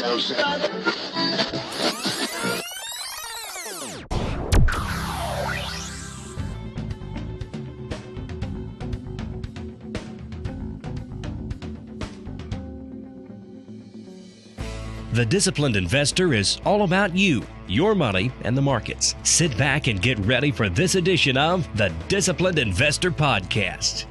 The Disciplined Investor is all about you, your money, and the markets. Sit back and get ready for this edition of the Disciplined Investor Podcast.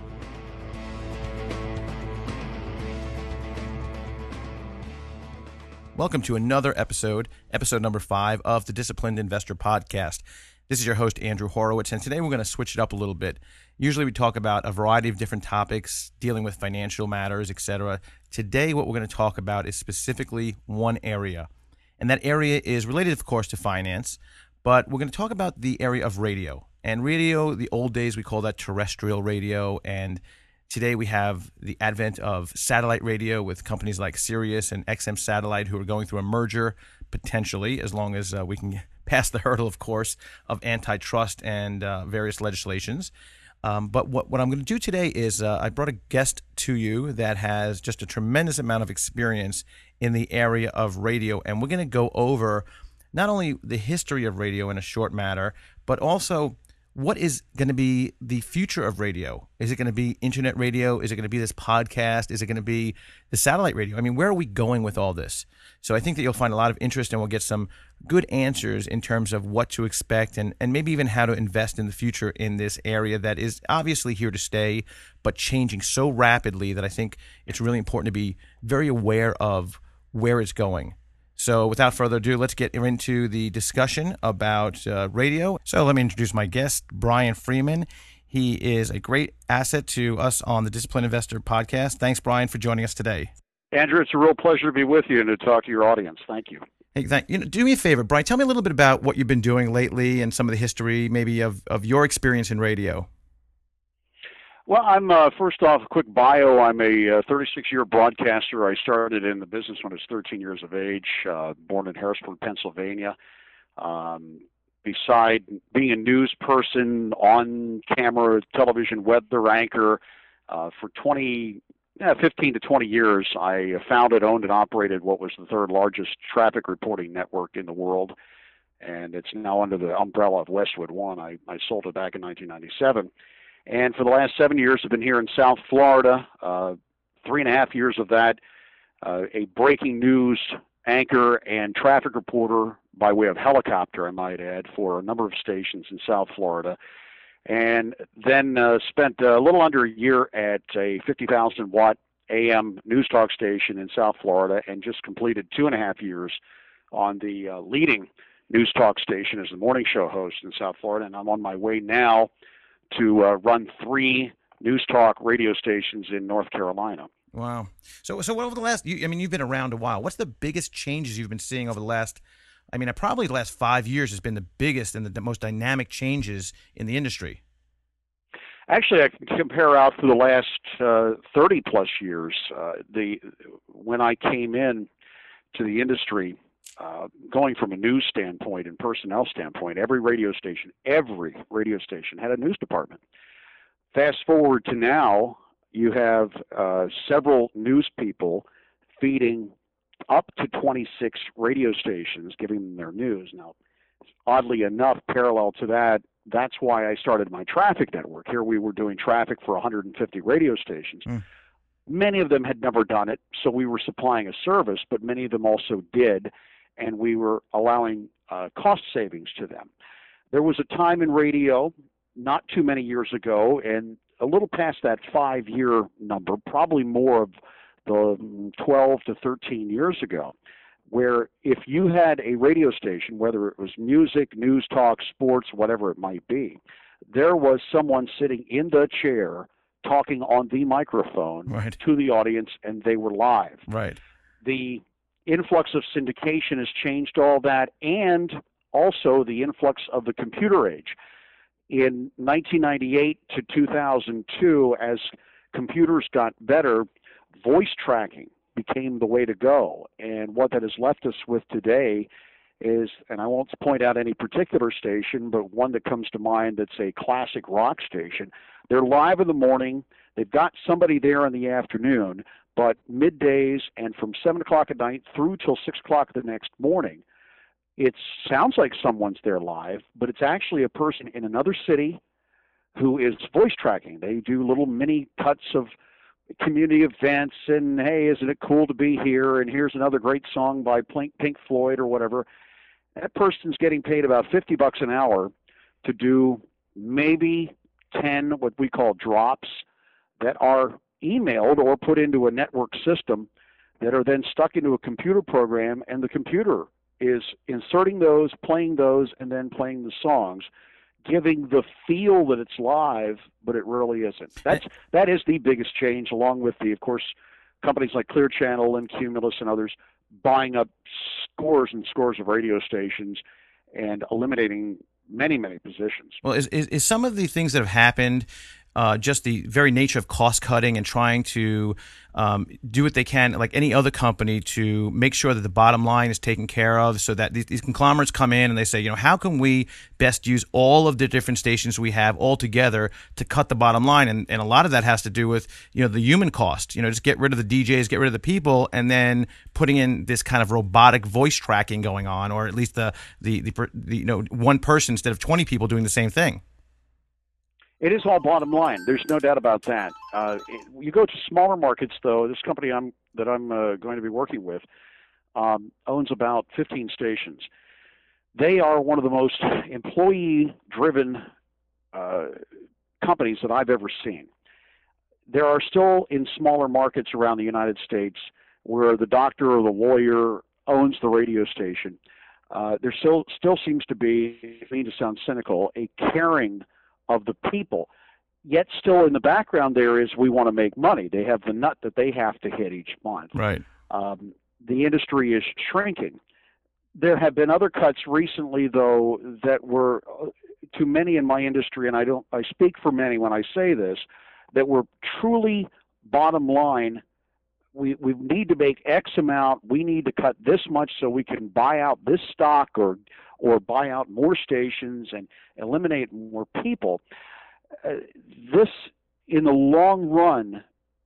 Welcome to another episode number 5 of the Disciplined Investor Podcast. This is your host, Andrew Horowitz, and today we're going to switch it up a little bit. Usually we talk about a variety of different topics dealing with financial matters, etc. Today, what we're going to talk about is specifically one area, and that area is related, of course, to finance, but we're going to talk about the area of radio. And radio, the old days, we call that terrestrial radio, and today we have the advent of satellite radio with companies like Sirius and XM Satellite who are going through a merger, potentially, as long as we can pass the hurdle, of course, of antitrust and various legislations. But what I'm going to do today is I brought a guest to you that has just a tremendous amount of experience in the area of radio, and we're going to go over not only the history of radio in a short matter, but also what is going to be the future of radio? Is it going to be internet radio? Is it going to be this podcast? Is it going to be the satellite radio? I mean, where are we going with all this? So I think that you'll find a lot of interest and we'll get some good answers in terms of what to expect and maybe even how to invest in the future in this area that is obviously here to stay, but changing so rapidly that I think it's really important to be very aware of where it's going. So without further ado, let's get into the discussion about radio. So let me introduce my guest, Brian Freeman. He is a great asset to us on the Disciplined Investor Podcast. Thanks, Brian, for joining us today. Andrew, it's a real pleasure to be with you and to talk to your audience. Thank you. Hey, do me a favor, Brian. Tell me a little bit about what you've been doing lately and some of the history, maybe of your experience in radio. Well, I'm first off, a quick bio. I'm a 36-year broadcaster. I started in the business when I was 13 years of age, born in Harrisburg, Pennsylvania. Beside being a news person, on-camera television weather anchor, for 15 to 20 years, I founded, owned, and operated what was the third largest traffic reporting network in the world, and it's now under the umbrella of Westwood One. I sold it back in 1997. And for the last 7 years, I've been here in South Florida, 3.5 years of that, a breaking news anchor and traffic reporter by way of helicopter, I might add, for a number of stations in South Florida. And then spent a little under a year at a 50,000-watt AM news talk station in South Florida, and just completed 2.5 years on the leading news talk station as the morning show host in South Florida. And I'm on my way now to run 3 news talk radio stations in North Carolina. Wow. So what over the last, you've been around a while. What's the biggest changes you've been seeing over the last, probably the last 5 years has been the biggest and the most dynamic changes in the industry? Actually, I can compare out to the last 30 plus years. When I came in to the industry, going from a news standpoint and personnel standpoint, every radio station had a news department. Fast forward to now, you have several news people feeding up to 26 radio stations, giving them their news. Now, oddly enough, parallel to that, that's why I started my traffic network. Here we were doing traffic for 150 radio stations. Many of them had never done it, so we were supplying a service, but many of them also did, and we were allowing cost savings to them. There was a time in radio not too many years ago, and a little past that 5-year number, probably more of the 12 to 13 years ago, where if you had a radio station, whether it was music, news talk, sports, whatever it might be, there was someone sitting in the chair talking on the microphone to the audience, and they were live. Right. The influx of syndication has changed all that, and also the influx of the computer age. In 1998 to 2002, as computers got better, voice tracking became the way to go. And what that has left us with today is, and I won't point out any particular station, but one that comes to mind that's a classic rock station. They're live in the morning. They've got somebody there in the afternoon, But middays and from 7 o'clock at night through till 6 o'clock the next morning, it sounds like someone's there live, but it's actually a person in another city who is voice tracking. They do little mini cuts of community events and, hey, isn't it cool to be here? And here's another great song by Pink Floyd or whatever. That person's getting paid about $50 an hour to do maybe 10 what we call drops that are emailed or put into a network system that are then stuck into a computer program, and the computer is inserting those, playing those, and then playing the songs, giving the feel that it's live, but it really isn't. That is the biggest change, along with of course, companies like Clear Channel and Cumulus and others buying up scores and scores of radio stations and eliminating many, many positions. Well, is some of the things that have happened just the very nature of cost cutting and trying to do what they can, like any other company, to make sure that the bottom line is taken care of, so that these conglomerates come in and they say, how can we best use all of the different stations we have all together to cut the bottom line? And a lot of that has to do with, the human cost, just get rid of the DJs, get rid of the people, and then putting in this kind of robotic voice tracking going on, or at least the one person instead of 20 people doing the same thing. It is all bottom line. There's no doubt about that. You go to smaller markets, though. This company that I'm going to be working with owns about 15 stations. They are one of the most employee-driven companies that I've ever seen. There are still in smaller markets around the United States where the doctor or the lawyer owns the radio station. There still seems to be, I mean to sound cynical, a caring of the people. Yet still in the background there is, we want to make money. They have the nut that they have to hit each month. Right. The industry is shrinking. There have been other cuts recently, though, that were to many in my industry, and I speak for many when I say this, that were truly bottom line. We need to make X amount. We need to cut this much so we can buy out this stock or buy out more stations and eliminate more people. This, in the long run,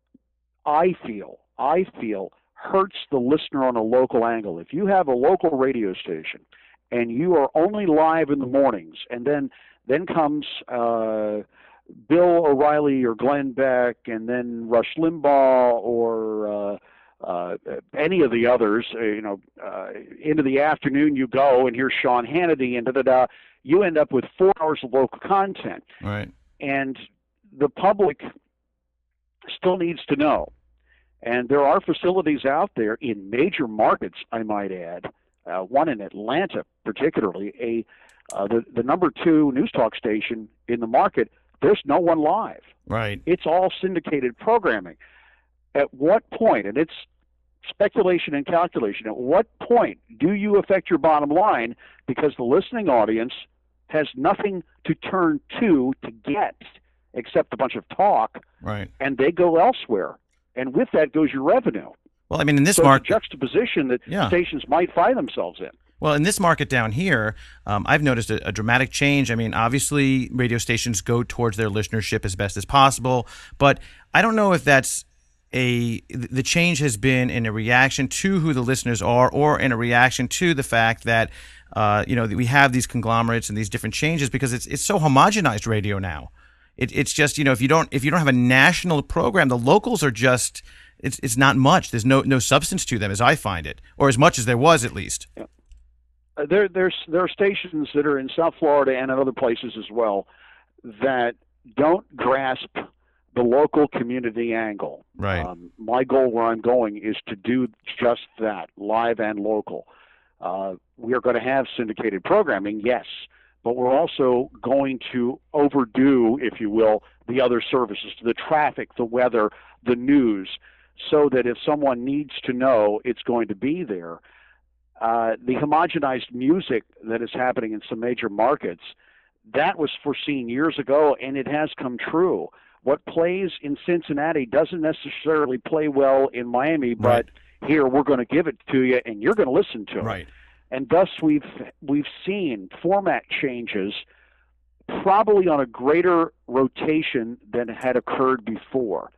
I feel hurts the listener on a local angle. If you have a local radio station and you are only live in the mornings, and then comes Bill O'Reilly or Glenn Beck, and then Rush Limbaugh or any of the others, into the afternoon you go and here's Sean Hannity and da-da-da, you end up with 4 hours of local content. Right. And the public still needs to know. And there are facilities out there in major markets, I might add, one in Atlanta particularly, the number 2 news talk station in the market. There's no one live. Right. It's all syndicated programming. At what point, and it's speculation and calculation, at what point do you affect your bottom line because the listening audience has nothing to turn to get except a bunch of talk, right? And they go elsewhere. And with that goes your revenue. Well, I mean, in this market, juxtaposition that stations might find themselves in. Well, in this market down here, I've noticed a dramatic change. I mean, obviously, radio stations go towards their listenership as best as possible, but I don't know if that's the change has been in a reaction to who the listeners are, or in a reaction to the fact that we have these conglomerates and these different changes, because it's so homogenized radio now. It's just, if you don't have a national program, the locals are just it's not much. There's no substance to them, as I find it, or as much as there was, at least. Yeah. There are stations that are in South Florida and in other places as well that don't grasp the local community angle. Right. My goal where I'm going is to do just that, live and local. We are going to have syndicated programming, yes, but we're also going to overdo, if you will, the other services, the traffic, the weather, the news, so that if someone needs to know, it's going to be there. The homogenized music that is happening in some major markets, that was foreseen years ago, and it has come true. What plays in Cincinnati doesn't necessarily play well in Miami, but here we're going to give it to you, and you're going to listen to it. Right. And thus we've seen format changes probably on a greater rotation than had occurred before.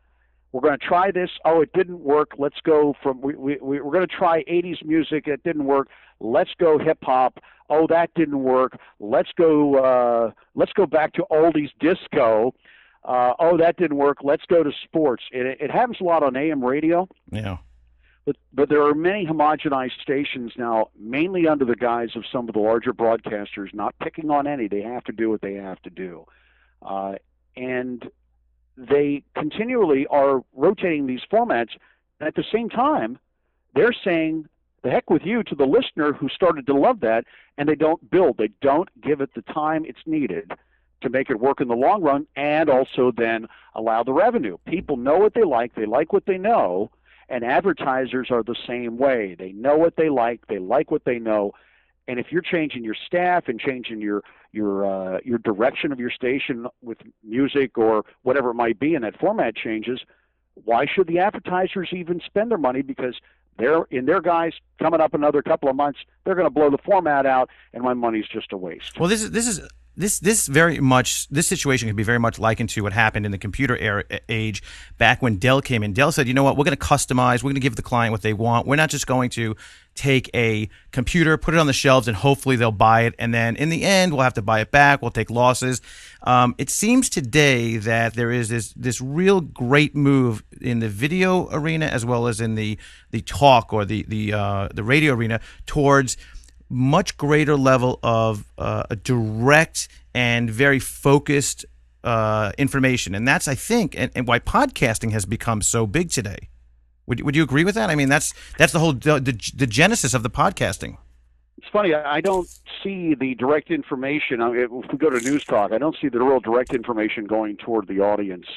We're going to try this. Oh, it didn't work. Let's go from we're going to try 80s music. It didn't work. Let's go hip hop. Oh, that didn't work. Let's go back to oldies disco. Oh, that didn't work. Let's go to sports. It happens a lot on AM radio. Yeah. But there are many homogenized stations now, mainly under the guise of some of the larger broadcasters, not picking on any. They have to do what they have to do. And they continually are rotating these formats. And at the same time, they're saying, the heck with you to the listener who started to love that, and they don't build. They don't give it the time it's needed to make it work in the long run, and also then allow the revenue. People know what they like what they know, and advertisers are the same way. They know what they like what they know, and if you're changing your staff and changing your direction of your station with music or whatever it might be, and that format changes, why should the advertisers even spend their money? Because they're in their guys coming up another couple of months, they're going to blow the format out, and my money's just a waste. Well, this situation can be very much likened to what happened in the computer age back when Dell came in. Dell said, you know what, we're going to customize, we're going to give the client what they want. We're not just going to take a computer, put it on the shelves, and hopefully they'll buy it, and then in the end we'll have to buy it back, we'll take losses. It seems today that there is this real great move in the video arena as well as in the talk or the radio arena towards much greater level of a direct and very focused information. And that's, I think, and why podcasting has become so big today. Would you agree with that? I mean, that's the whole the genesis of the podcasting. It's funny, I don't see the direct information. I mean, if we go to News Talk, I don't see the real direct information going toward the audience.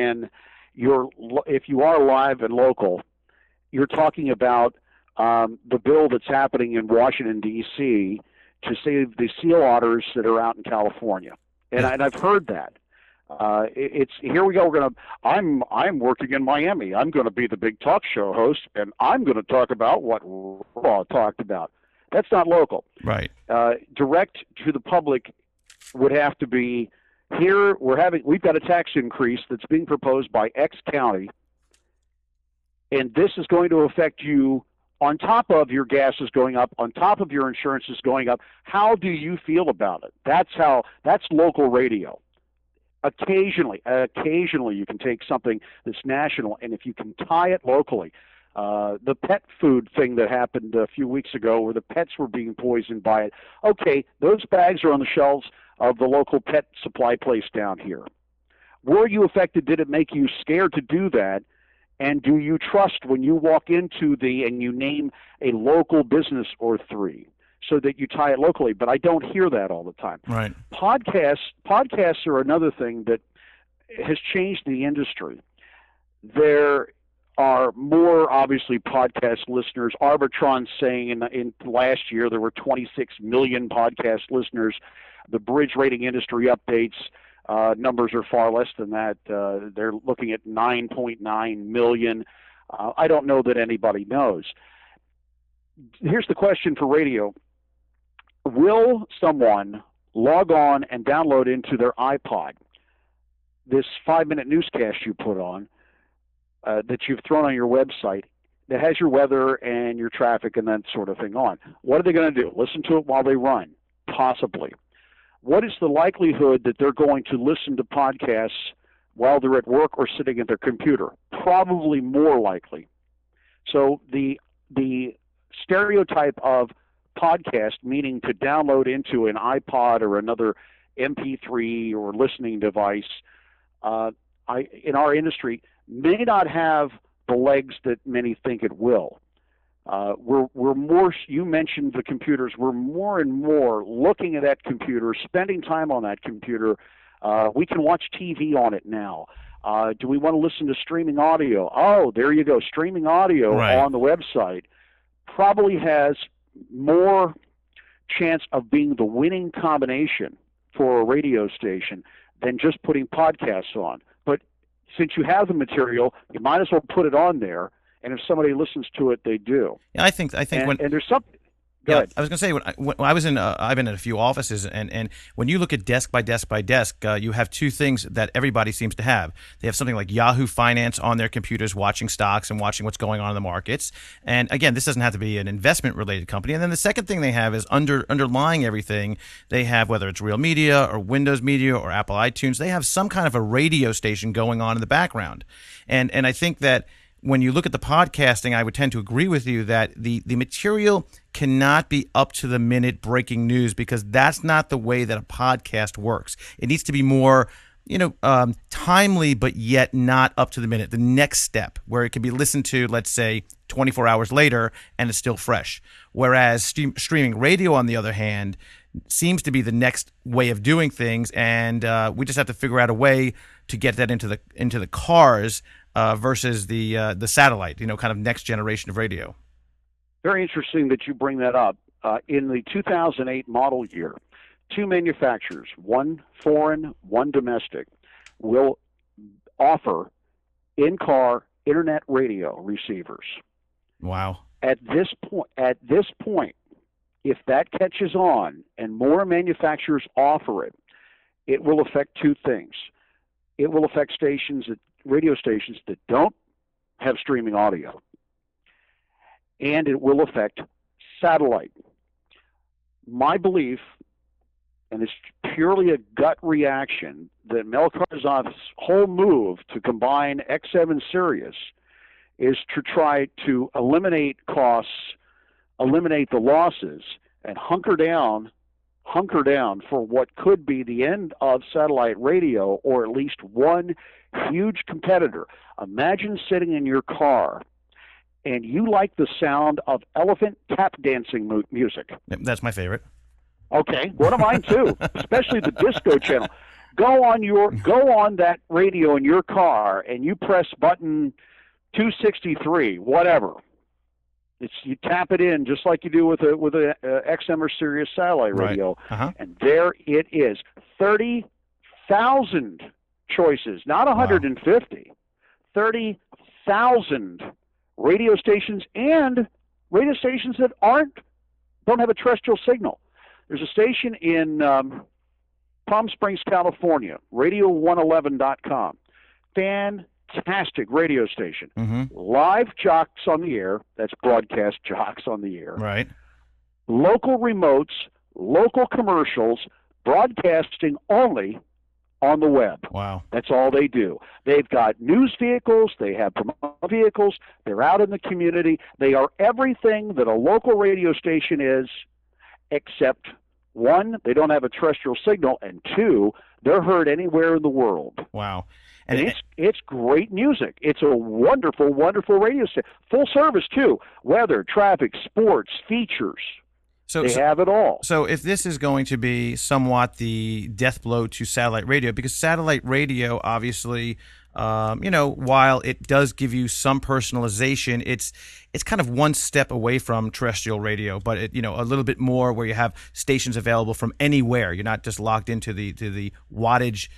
If you are live and local, you're talking about the bill that's happening in Washington, D.C. to save the seal otters that are out in California. And I've heard that. It's here we go. I'm working in Miami. I'm going to be the big talk show host, and I'm going to talk about what Raw talked about. That's not local. Right. Direct to the public would have to be here. We've got a tax increase that's being proposed by X county, and this is going to affect you. On top of your gas is going up, on top of your insurance is going up. How do you feel about it? That's local radio. Occasionally you can take something that's national, and if you can tie it locally, the pet food thing that happened a few weeks ago where the pets were being poisoned by it. Okay, those bags are on the shelves of the local pet supply place down here. Were you affected? Did it make you scared to do that? And do you trust when you walk into and you name a local business or three so that you tie it locally? But I don't hear that all the time. Right. Podcasts are another thing that has changed the industry. There are more, obviously, podcast listeners. Arbitron's saying in last year there were 26 million podcast listeners. The Bridge Rating Industry updates numbers are far less than that. They're looking at 9.9 million. I don't know that anybody knows. Here's the question for radio. Will someone log on and download into their iPod this 5-minute newscast you put on that you've thrown on your website that has your weather and your traffic and that sort of thing on? What are they going to do? Listen to it while they run? Possibly. What is the likelihood that they're going to listen to podcasts while they're at work or sitting at their computer? Probably more likely. So the stereotype of podcast, meaning to download into an iPod or another MP3 or listening device, in our industry may not have the legs that many think it will. We're more. You mentioned the computers. We're more and more looking at that computer, spending time on that computer. We can watch TV on it now. Do we want to listen to streaming audio? Oh, there you go. Streaming audio on the website probably has more chance of being the winning combination for a radio station than just putting podcasts on. But since you have the material, you might as well put it on there. And if somebody listens to it, they do. Yeah, I think and there's something. Go ahead. I was going to say when I was in, I've been in a few offices, and when you look at desk by desk by desk, you have two things that everybody seems to have. They have something like Yahoo Finance on their computers, watching stocks and watching what's going on in the markets. And again, this doesn't have to be an investment related company. And then the second thing they have is underlying everything. They have, whether it's Real Media or Windows Media or Apple iTunes, they have some kind of a radio station going on in the background. And I think that when you look at the podcasting, I would tend to agree with you that the material cannot be up to the minute breaking news, because that's not the way that a podcast works. It needs to be more, timely, but yet not up to the minute. The next step, where it can be listened to, let's say, 24 hours later, and it's still fresh. Whereas streaming radio, on the other hand, seems to be the next way of doing things, and we just have to figure out a way to get that into the cars. Versus the satellite, kind of next generation of radio. Very interesting that you bring that up. In the 2008 model year, two manufacturers, one foreign, one domestic, will offer in-car internet radio receivers. Wow. At this point, if that catches on and more manufacturers offer it, it will affect two things. It will affect radio stations that don't have streaming audio, and it will affect satellite. My belief, and it's purely a gut reaction, that Mel Karzon's whole move to combine XM and Sirius is to try to eliminate costs, eliminate the losses, and hunker down for what could be the end of satellite radio, or at least one huge competitor. Imagine sitting in your car and you like the sound of elephant tap dancing music. That's my favorite. Okay, one of mine too, especially the disco channel. Go on that radio in your car and you press button 263, whatever. You tap it in just like you do with a XM or Sirius satellite radio, and there it is. 30,000 choices, not 150. Wow. 30,000 radio stations, and radio stations that don't have a terrestrial signal. There's a station in Palm Springs, California, radio111.com. Fantastic radio station. Live jocks on the air. That's broadcast jocks on the air. Right. Local remotes, local commercials, broadcasting only on the web. Wow. That's all they do. They've got news vehicles. They have promotional vehicles. They're out in the community. They are everything that a local radio station is, except one, they don't have a terrestrial signal, and two, they're heard anywhere in the world. Wow. And it's great music. It's a wonderful, wonderful radio station. Full service, too. Weather, traffic, sports, features. They have it all. So if this is going to be somewhat the death blow to satellite radio, because satellite radio, obviously, while it does give you some personalization, it's kind of one step away from terrestrial radio, but a little bit more where you have stations available from anywhere. You're not just locked into the wattage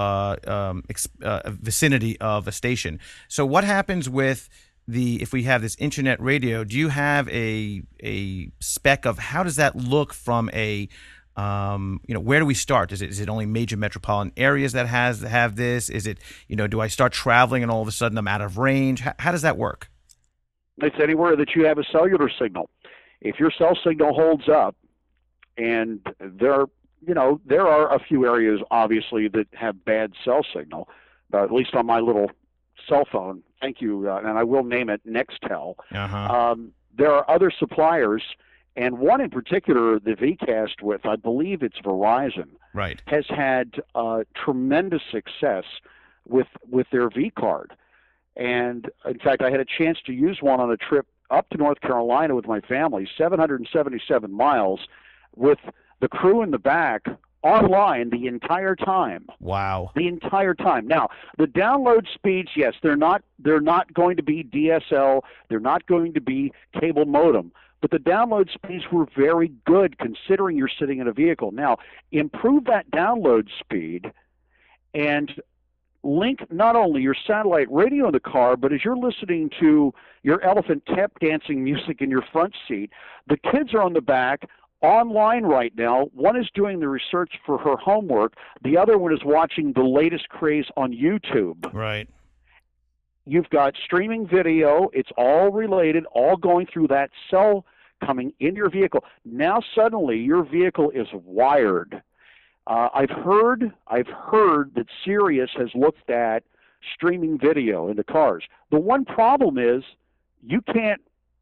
vicinity of a station. So what happens with if we have this internet radio? Do you have a spec of how does that look from a where do we start? Is it only major metropolitan areas that have this? Is it do I start traveling and all of a sudden I'm out of range? How does that work? It's anywhere that you have a cellular signal. If your cell signal holds up, and there are a few areas obviously that have bad cell signal, but at least on my little cell phone, thank you, and I will name it Nextel. There are other suppliers, and one in particular, the VCast with, I believe it's Verizon, right, has had tremendous success with their V-Card. And in fact, I had a chance to use one on a trip up to North Carolina with my family, 777 miles, with the crew in the back online the entire time. Wow. The entire time. Now, the download speeds, yes, they're not going to be DSL, they're not going to be cable modem, but the download speeds were very good considering you're sitting in a vehicle. Now, improve that download speed and link not only your satellite radio in the car, but as you're listening to your elephant tap dancing music in your front seat, the kids are on the back online right now. One is doing the research for her homework. The other one is watching the latest craze on YouTube. Right. You've got streaming video. It's all related, all going through that cell coming in your vehicle. Now suddenly your vehicle is wired. I've heard that Sirius has looked at streaming video in the cars. The one problem is you can't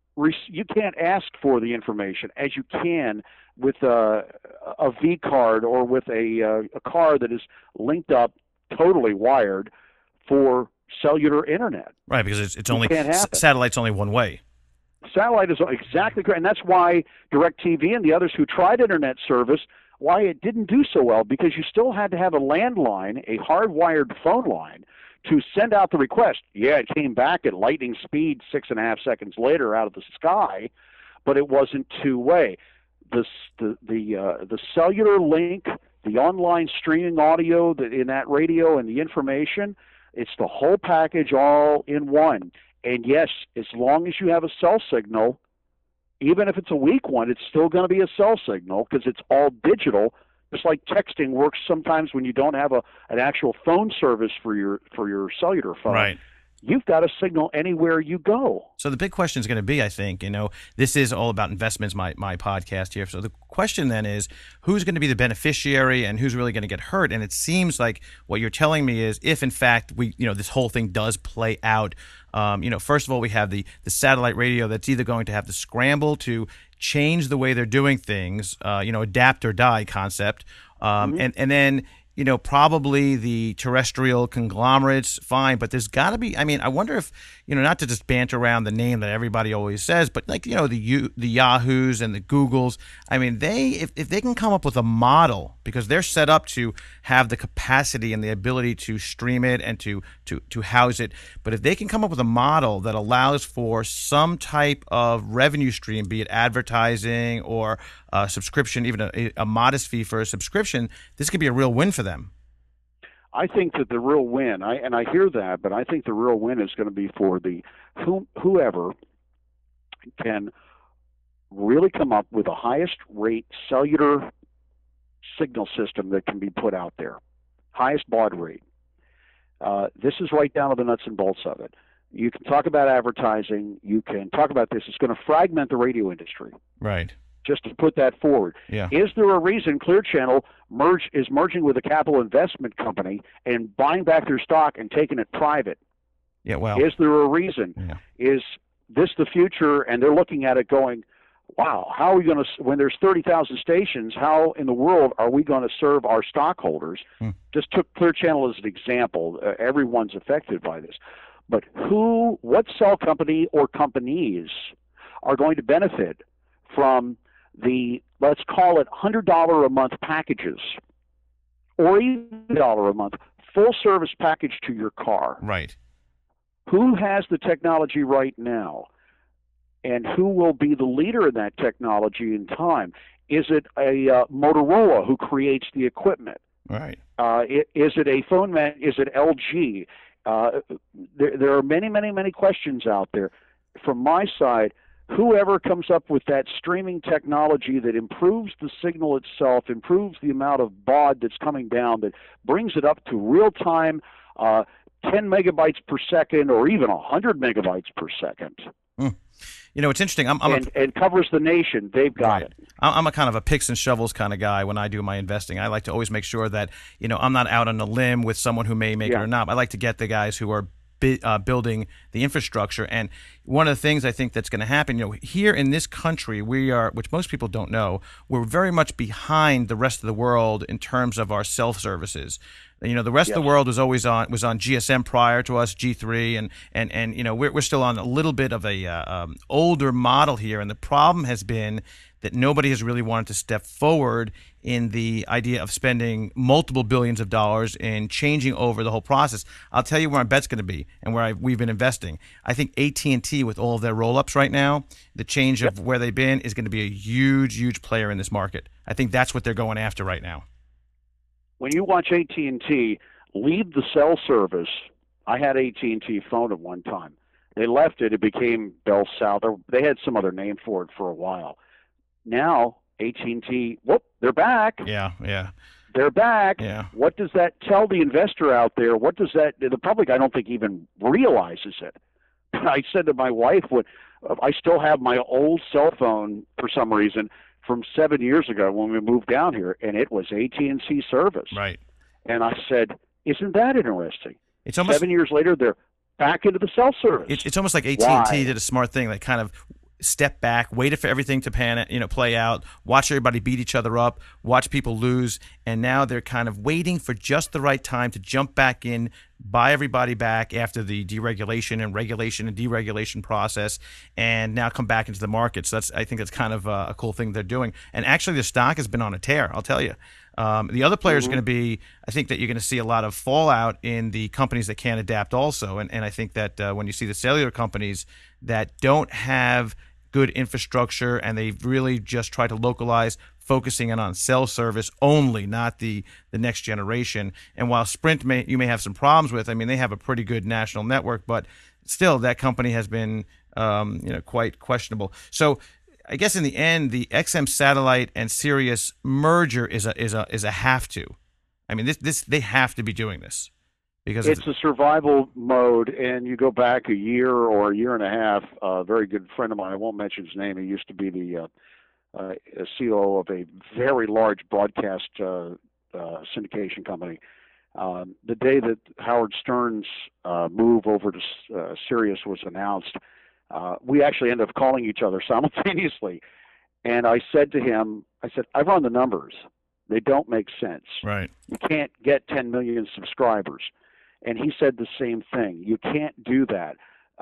ask for the information as you can with a V card or with a car that is linked up, totally wired for cellular internet. Right, because it's only satellite's only one way. Satellite is exactly correct, and that's why DirecTV and the others who tried internet service, why it didn't do so well, because you still had to have a landline, a hardwired phone line, to send out the request. Yeah, it came back at lightning speed 6.5 seconds later out of the sky, but it wasn't two-way. The cellular link, the online streaming audio in that radio and the information, it's the whole package all in one. And yes, as long as you have a cell signal, even if it's a weak one, it's still going to be a cell signal because it's all digital. Just like texting works sometimes when you don't have an actual phone service for your cellular phone. Right. You've got a signal anywhere you go. So the big question is going to be, I think, this is all about investments, my podcast here. So the question then is, who's going to be the beneficiary and who's really going to get hurt? And it seems like what you're telling me is, if in fact this whole thing does play out, first of all, we have the satellite radio that's either going to have to scramble to change the way they're doing things, adapt or die concept, and then probably the terrestrial conglomerates, fine, but there's got to be, I wonder if, not to just banter around the name that everybody always says, but like, the Yahoos and the Googles, if they can come up with a model, because they're set up to have the capacity and the ability to stream it and to house it, but if they can come up with a model that allows for some type of revenue stream, be it advertising or subscription, even a modest fee for a subscription, this could be a real win for them. I think that the real win, I hear that, but I think the real win is going to be for whoever can really come up with the highest rate cellular signal system that can be put out there, highest baud rate. This is right down to the nuts and bolts of it. You can talk about advertising. You can talk about this. It's going to fragment the radio industry. Right. Just to put that forward. Yeah. Is there a reason Clear Channel is merging with a capital investment company and buying back their stock and taking it private? Yeah, well. Is there a reason? Yeah. Is this the future? And they're looking at it going, wow, how are we going to, when there's 30,000 stations, how in the world are we going to serve our stockholders? Just took Clear Channel as an example. Everyone's affected by this. But what cell company or companies are going to benefit from the, let's call it $100 a month packages, or even $1 a month full service package to your car? Right. Who has the technology right now, and who will be the leader in that technology in time? Is it a Motorola who creates the equipment? Right. Is it a phone man? Is it LG? There are many, many, many questions out there. From my side, whoever comes up with that streaming technology that improves the signal itself, improves the amount of baud that's coming down, that brings it up to real-time 10 megabytes per second or even 100 megabytes per second. It's interesting. And covers the nation. They've got it. I'm a kind of a picks and shovels kind of guy when I do my investing. I like to always make sure that, I'm not out on a limb with someone who may make it or not. I like to get the guys who are building the infrastructure. And one of the things I think that's going to happen, here in this country, we are, which most people don't know, we're very much behind the rest of the world in terms of our cell services. The rest of the world was always on GSM prior to us, G3, and we're still on a little bit of a older model here. And the problem has been that nobody has really wanted to step forward in the idea of spending multiple billions of dollars in changing over the whole process. I'll tell you where my bet's going to be and where we've been investing. I think AT&T, with all of their roll-ups right now, the change of where they've been is going to be a huge, huge player in this market. I think that's what they're going after right now. When you watch AT&T, leave the cell service. I had AT&T phone at one time. They left it. It became Bell South. They had some other name for it for a while. Now AT&T, whoop, they're back. Yeah. They're back. Yeah. What does that tell the investor out there? What does that? The public, I don't think, even realizes it. I said to my wife, I still have my old cell phone for some reason from 7 years ago when we moved down here, and it was AT&T service. Right. And I said, isn't that interesting? It's almost 7 years later, they're back into the cell service. It's almost like AT&T Why? did a smart thing, like kind of step back, waited for everything to play out, watch everybody beat each other up, watch people lose, and now they're kind of waiting for just the right time to jump back in, buy everybody back after the deregulation and regulation and deregulation process, and now come back into the market. So I think that's kind of a cool thing they're doing. And actually, the stock has been on a tear, I'll tell you. The other player is going to be, I think that you're going to see a lot of fallout in the companies that can't adapt also. And I think that when you see the cellular companies that don't have good infrastructure and they've really just tried to localize, focusing in on cell service only, not the next generation. And while Sprint you may have some problems with, I mean, they have a pretty good national network, but still that company has been quite questionable. So I guess in the end, the XM Satellite and Sirius merger is a have to. I mean, they have to be doing this because it's a survival mode. And you go back a year or a year and a half. A very good friend of mine, I won't mention his name. He used to be the CEO of a very large broadcast syndication company. The day that Howard Stern's move over to Sirius was announced, we actually ended up calling each other simultaneously. And I said to him, I run the numbers. They don't make sense. Right. You can't get 10 million subscribers. And he said the same thing. You can't do that.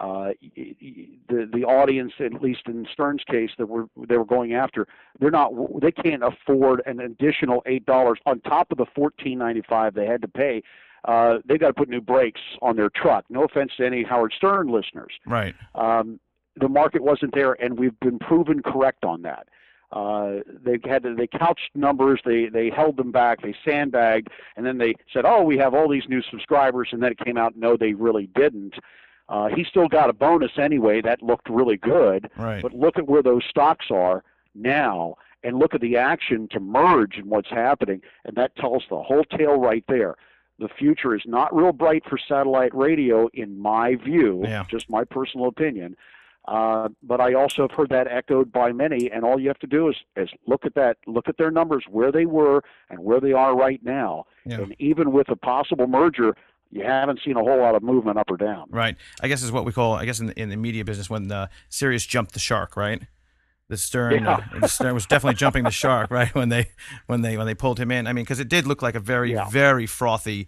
The audience, at least in Stern's case, they were going after, they can't afford an additional $8 on top of the $14.95 they had to pay. They got to put new brakes on their truck. No offense to any Howard Stern listeners. Right. The market wasn't there, and we've been proven correct on that. They couched numbers, they held them back, they sandbagged, and then they said, oh, we have all these new subscribers, and then it came out, no, they really didn't. He still got a bonus anyway. That looked really good. Right. But look at where those stocks are now, and look at the action to merge and what's happening, and that tells the whole tale right there. The future is not real bright for satellite radio, in my view, just my personal opinion. But I also have heard that echoed by many, and all you have to do is look at that, look at their numbers, where they were and where they are right now. Yeah. And even with a possible merger, you haven't seen a whole lot of movement up or down. Right. I guess is what we call, I guess in the media business, when Sirius jumped the shark, right? The Stern was definitely jumping the shark, right? When they pulled him in. I mean, because it did look like a very frothy,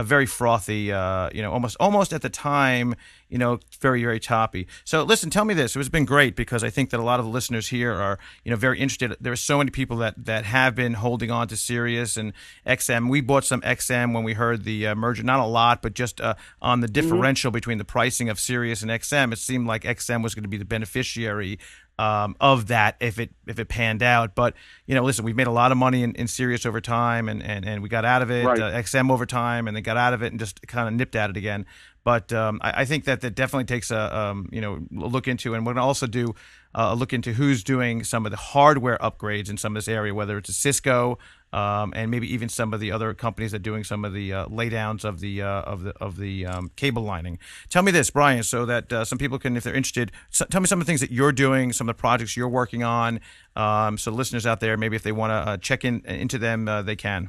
almost at the time, very, very toppy. So listen, tell me this. It has been great because I think that a lot of the listeners here are, very interested. There are so many people that have been holding on to Sirius and XM. We bought some XM when we heard the merger, not a lot, but just on the differential between the pricing of Sirius and XM, it seemed like XM was going to be the beneficiary of that if it panned out. But listen, we've made a lot of money in Sirius over time, and we got out of it. Right. XM over time, and they got out of it and just kind of nipped at it again. But I think that definitely takes a look into, and we're going to also do a look into who's doing some of the hardware upgrades in some of this area, whether it's a Cisco and maybe even some of the other companies that are doing some of the laydowns of the cable lining. Tell me this, Brian, so that some people can, if they're interested, tell me some of the things that you're doing, some of the projects you're working on, so listeners out there, maybe if they want to check into them, they can.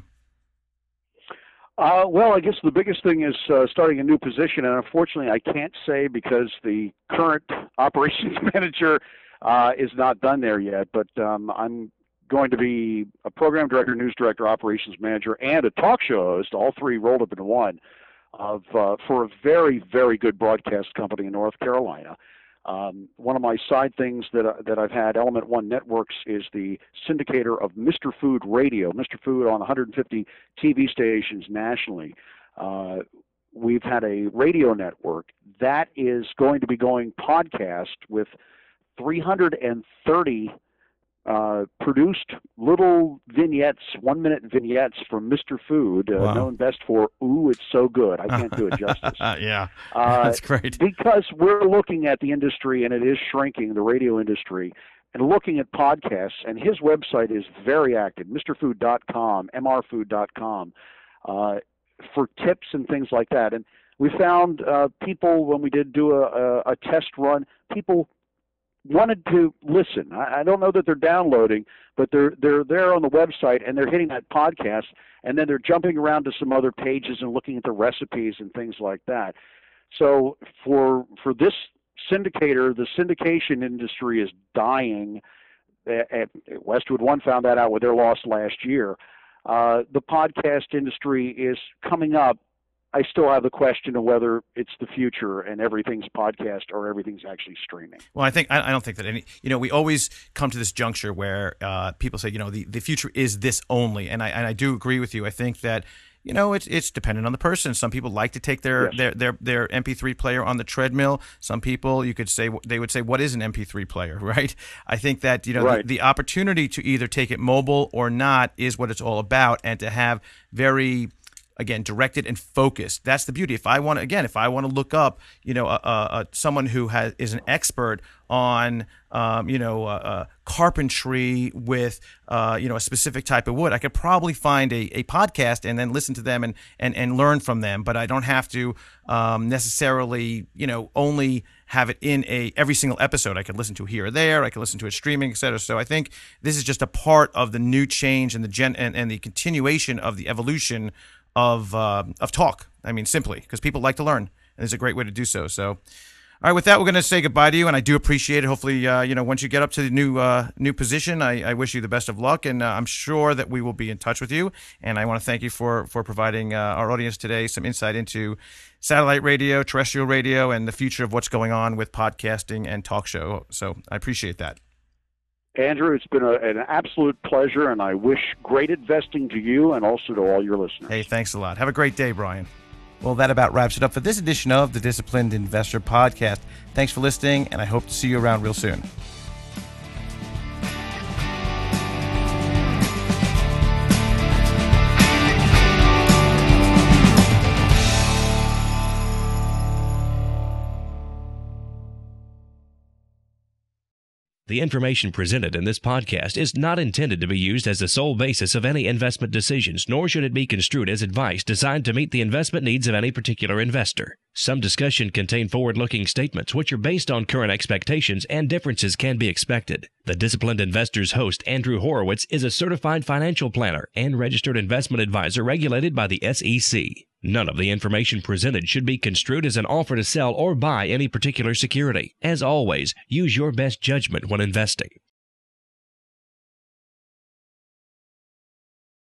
Well, I guess the biggest thing is starting a new position, and unfortunately I can't say because the current operations manager is not done there yet, but I'm going to be a program director, news director, operations manager, and a talk show host, all three rolled up into one, for a very, very good broadcast company in North Carolina. One of my side things that I've had, Element One Networks, is the syndicator of Mr. Food Radio. Mr. Food on 150 TV stations nationally. We've had a radio network that is going to be going podcast with 330 produced little vignettes, 1-minute vignettes from Mr. Food, Wow. known best for "Ooh, it's so good." I can't do it justice. Yeah, that's great. Because we're looking at the industry, and it is shrinking, the radio industry, and looking at podcasts. And his website is very active, mrfood.com, mrfood.com, for tips and things like that. And we found people, when we did do a test run, people wanted to listen. I don't know that they're downloading, but they're there on the website, and they're hitting that podcast, and then they're jumping around to some other pages and looking at the recipes and things like that. So for this syndicator, the syndication industry is dying. Westwood One found that out with their loss last year. The podcast industry is coming up. I still have the question of whether it's the future and everything's podcast or everything's actually streaming. Well, I don't think that any, we always come to this juncture where people say, the future is this only. And I do agree with you. I think that, it's dependent on the person. Some people like to take their MP3 player on the treadmill. Some people, you could say, they would say, what is an MP3 player, right? I think that, right. the opportunity to either take it mobile or not is what it's all about, and to have very, again, directed and focused. That's the beauty. If I want to look up, someone who is an expert on, carpentry with, a specific type of wood, I could probably find a podcast and then listen to them and learn from them. But I don't have to necessarily, only have it in every single episode. I could listen to here or there. I could listen to it streaming, et cetera. So I think this is just a part of the new change and the continuation of the evolution of talk. I mean, simply because people like to learn, and it's a great way to do so. So, all right, with that, we're going to say goodbye to you, and I do appreciate it. Hopefully, once you get up to the new position, I wish you the best of luck, and I'm sure that we will be in touch with you. And I want to thank you for providing our audience today some insight into satellite radio, terrestrial radio, and the future of what's going on with podcasting and talk show. So I appreciate that. Andrew, it's been an absolute pleasure, and I wish great investing to you and also to all your listeners. Hey, thanks a lot. Have a great day, Brian. Well, that about wraps it up for this edition of the Disciplined Investor Podcast. Thanks for listening, and I hope to see you around real soon. The information presented in this podcast is not intended to be used as the sole basis of any investment decisions, nor should it be construed as advice designed to meet the investment needs of any particular investor. Some discussion contain forward-looking statements which are based on current expectations, and differences can be expected. The Disciplined Investor's host, Andrew Horowitz, is a certified financial planner and registered investment advisor regulated by the SEC. None of the information presented should be construed as an offer to sell or buy any particular security. As always, use your best judgment when investing.